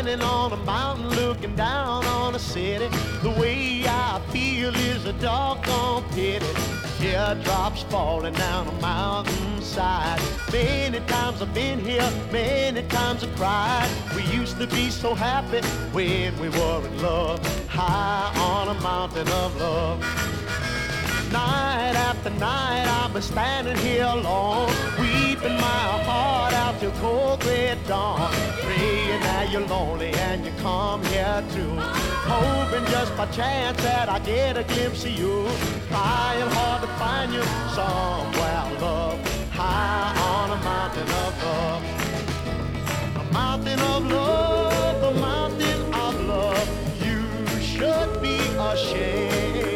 standing on a mountain looking down on a city. The way I feel is a doggone pity. Teardrops falling down a mountainside. Many times I've been here, many times I've cried. We used to be so happy when we were in love, high on a mountain of love. Night after night I've been standing here alone, weeping my heart out till cold gray dawn, praying that you're lonely and you come here too, hoping just by chance that I get a glimpse of you, trying hard to find you somewhere, love, high on a mountain of love. A mountain of love, a mountain of love, you should be ashamed.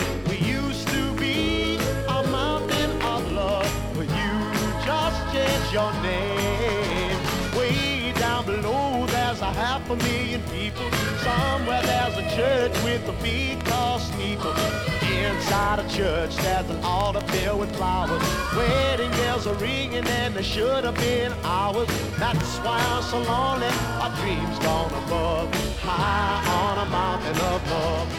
Your name. Way down below there's a 500,000 people. Somewhere there's a church with a big tall steeple. Inside a church there's an altar filled with flowers. Wedding bells are ringing and they should have been ours. That's why I'm so lonely, my dreams gone above, high on a mountain of love.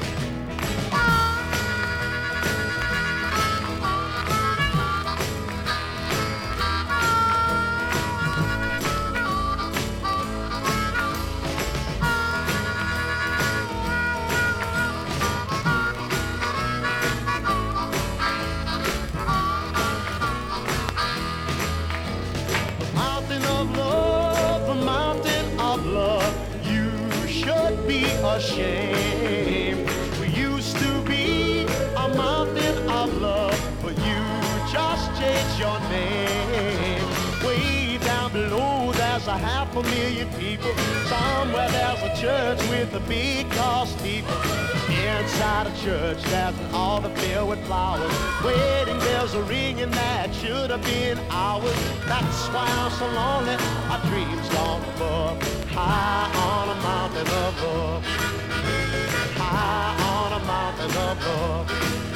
Ashamed. We used to be a mountain of love, but you just changed your name. Way down below there's a 500,000 people. Somewhere there's a church with a big tall steeple. Inside a church there's an altar filled with flowers. Wedding bells are ringing that should have been ours. That's why I'm so lonely, my dreams gone above, high on a mountain of love, high on a mountain of love.